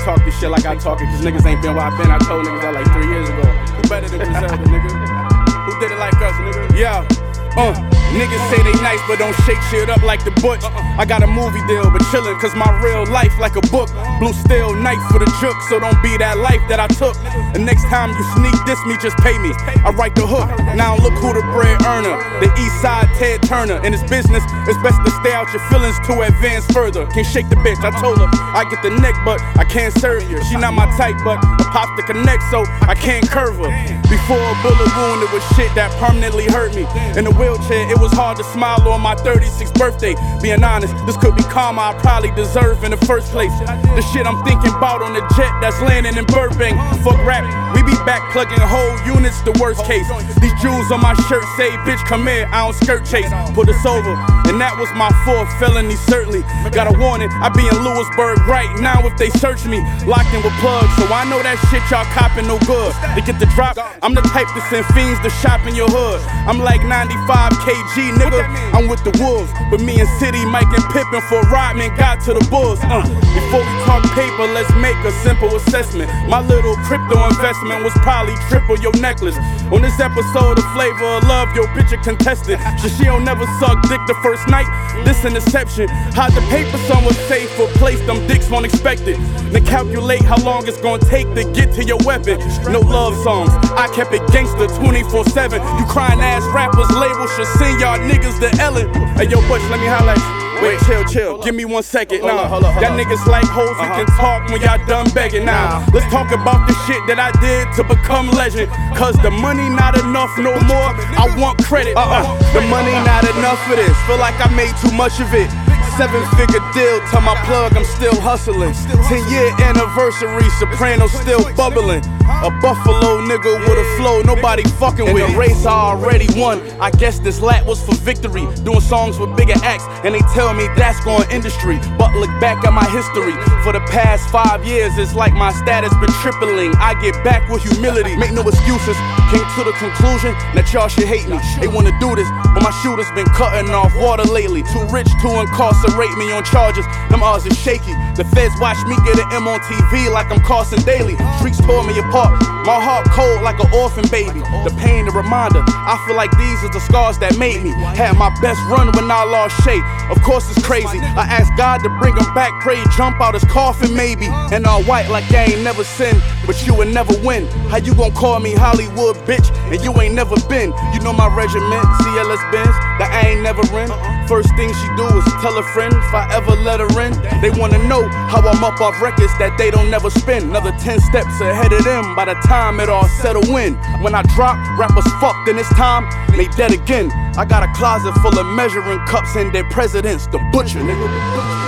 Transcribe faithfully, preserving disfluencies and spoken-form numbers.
talk this shit like I talk it, cause niggas ain't been where I been. I told niggas that like three years ago. Who better than Griselda, nigga? Who did it like us, nigga? Yeah. Uh, niggas say they nice but don't shake shit up like the Butch. I got a movie deal but chillin' cause my real life like a book. Blue steel knife for the jook, so don't be that life that I took. The next time you sneak diss me, just pay me. I write the hook, now look who the bread earner. The east side Ted Turner. In this business, it's best to stay out your feelings to advance further. Can't shake the bitch, I told her I get the neck but I can't serve her. She not my type but I pop to connect so I can't curve her. Before a bullet wound, it was shit that permanently hurt me. In the wheelchair, it was hard to smile on my thirty-sixth birthday. Being honest, this could be karma I probably deserve in the first place. The shit I'm thinking about on the jet that's landing in Burbank. Fuck rap, we be back plugging whole units, the worst case. These jewels on my shirt say, bitch come here, I don't skirt chase. Put us over, and that was my fourth felony certainly. Got a warning, I be in Lewisburg right now if they search me. Locked in with plugs, so I know that shit y'all copping no good. They get the drop, I'm the type to send fiends to shop in your hood. I'm like ninety-five kilograms, nigga, I'm with the wolves. But me and City, Mike and Pippin for Rodman got to the Bulls. uh, Before we talk paper, let's make a simple assessment. My little crypto investment was probably triple your necklace. On this episode of Flavor of Love, your bitch a contestant. So she don't never suck dick the first night, this an exception. Hide the paper somewhere safe or place them dicks won't expect it. Then calculate how long it's gonna take to get to your weapon. No love songs, I kept it gangster twenty-four seven. You crying ass rappers label should send y'all niggas to Ellen. Hey yo Butch, let me holla at you. Wait, chill, chill, give me one second, nah. Y'all niggas like hoes who can talk when y'all done begging now. Let's talk about the shit that I did to become legend. Cause the money not enough no more, I want credit. Uh-uh, the money not enough for this, feel like I made too much of it. Seven figure deal, tell my plug I'm still hustling. Ten year anniversary, Soprano still bubbling. A Buffalo nigga with a flow nobody fucking with. In the race I already won, I guess this lap was for victory. Doing songs with bigger acts, and they tell me that's going industry. But look back at my history, for the past five years it's like my status been tripling. I get back with humility, make no excuses. Came to the conclusion that y'all should hate me. They wanna do this, but my shooter's been cutting off water lately. Too rich to incarcerate me on charges, them odds is shaky. The feds watch me get an M on T V like I'm Carson Daly. Streets tore me apart, my heart cold like an orphan baby. The pain, the reminder, I feel like these are the scars that made me. Had my best run when I lost Shay, of course it's crazy. I asked God to bring him back, pray jump out his coffin maybe. And all white like I ain't never sinned, but you would never win. How you gon' call me Hollywood bitch, and you ain't never been? You know my regiment, C L S Benz, that I ain't never in. First thing she do is tell a friend if I ever let her in. They wanna know how I'm up off records that they don't never spin. Another ten steps ahead of them by the time it all settle in. When I drop, rappers fucked and it's time, they dead again. I got a closet full of measuring cups and their presidents, the butcher, nigga.